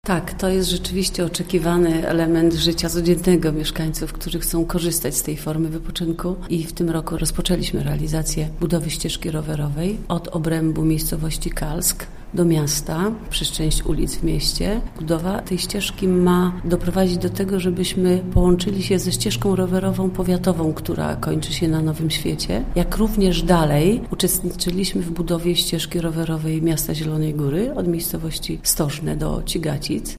Tak, to jest rzeczywiście oczekiwany element życia codziennego mieszkańców, którzy chcą korzystać z tej formy wypoczynku i w tym roku rozpoczęliśmy realizację budowy ścieżki rowerowej od obrębu miejscowości Kalsk do miasta, przez część ulic w mieście. Budowa tej ścieżki ma doprowadzić do tego, żebyśmy połączyli się ze ścieżką rowerową powiatową, która kończy się na Nowym Świecie, jak również dalej uczestniczyliśmy w budowie ścieżki rowerowej miasta Zielonej Góry od miejscowości Stożne do Cigacic.